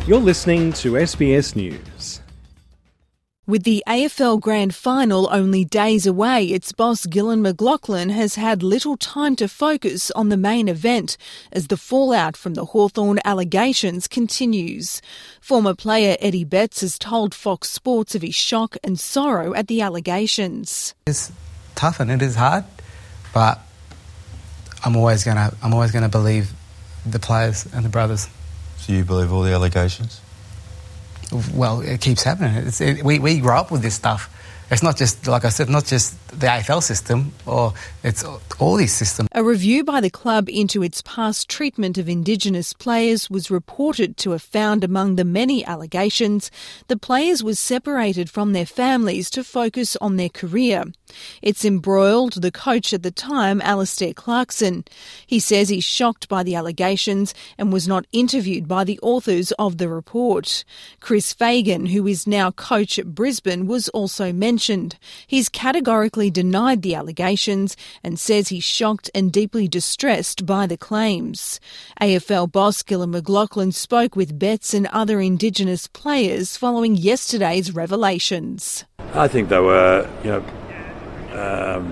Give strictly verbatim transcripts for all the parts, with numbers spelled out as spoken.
You're listening to S B S News. With the A F L Grand Final only days away, its boss Gillon McLachlan has had little time to focus on the main event as the fallout from the Hawthorn allegations continues. Former player Eddie Betts has told Fox Sports of his shock and sorrow at the allegations. It's tough and it is hard, but I'm always gonna I'm always gonna believe the players and the brothers. So you believe all the allegations? Well, it keeps happening. It's, it, we, we grow up with this stuff. It's not just, like I said, not just the A F L system, or it's all these systems. A review by the club into its past treatment of Indigenous players was reported to have found among the many allegations the players were separated from their families to focus on their career. It's embroiled the coach at the time, Alistair Clarkson. He says he's shocked by the allegations and was not interviewed by the authors of the report. Chris Fagan, who is now coach at Brisbane, was also mentioned. He's categorically denied the allegations and says he's shocked and deeply distressed by the claims. A F L boss Gillon McLachlan spoke with Betts and other Indigenous players following yesterday's revelations. I think they were, you know, um,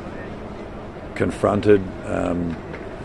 confronted, um,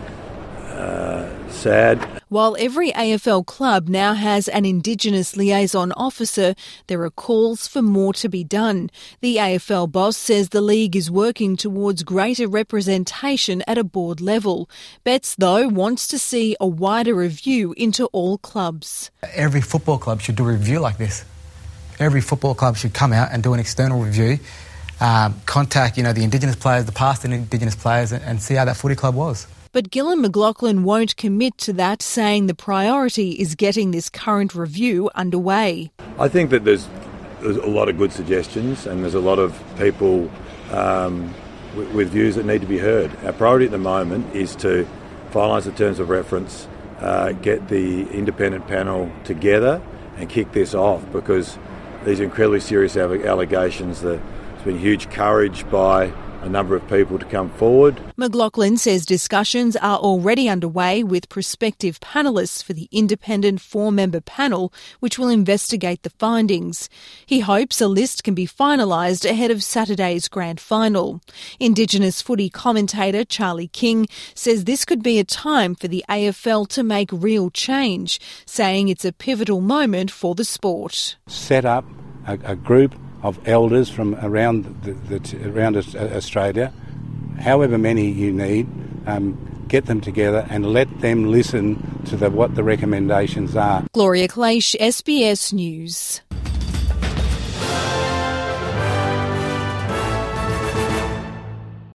uh, sad. While every A F L club now has an Indigenous liaison officer, there are calls for more to be done. The A F L boss says the league is working towards greater representation at a board level. Betts, though, wants to see a wider review into all clubs. Every football club should do a review like this. Every football club should come out and do an external review, um, contact, you know, the Indigenous players, the past Indigenous players, and, and see how that footy club was. But Gillon McLachlan won't commit to that, saying the priority is getting this current review underway. I think that there's, there's a lot of good suggestions and there's a lot of people um, with, with views that need to be heard. Our priority at the moment is to finalise the terms of reference, uh, get the independent panel together and kick this off, because these are incredibly serious allegations. There's been huge courage by a number of people to come forward. McLachlan says discussions are already underway with prospective panellists for the independent four-member panel, which will investigate the findings. He hopes a list can be finalised ahead of Saturday's grand final. Indigenous footy commentator Charlie King says this could be a time for the A F L to make real change, saying it's a pivotal moment for the sport. Set up a, a group of elders from around the, the, around Australia, however many you need, um, get them together and let them listen to the, what the recommendations are. Gloria Claish, S B S News.